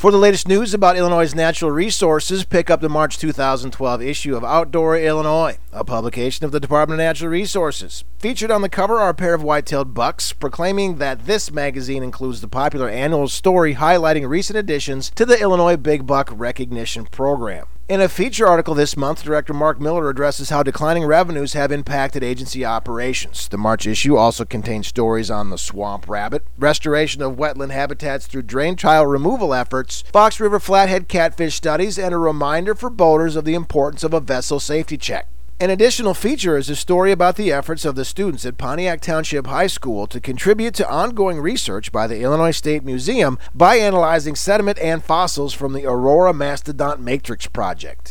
For the latest news about Illinois' natural resources, pick up the March 2012 issue of Outdoor Illinois, a publication of the Department of Natural Resources. Featured on the cover are a pair of white-tailed bucks, proclaiming that this magazine includes the popular annual story highlighting recent additions to the Illinois Big Buck Recognition Program. In a feature article this month, Director Mark Miller addresses how declining revenues have impacted agency operations. The March issue also contains stories on the swamp rabbit, restoration of wetland habitats through drain tile removal efforts, Fox River Flathead catfish studies, and a reminder for boaters of the importance of a vessel safety check. An additional feature is a story about the efforts of the students at Pontiac Township High School to contribute to ongoing research by the Illinois State Museum by analyzing sediment and fossils from the Aurora Mastodon Matrix Project.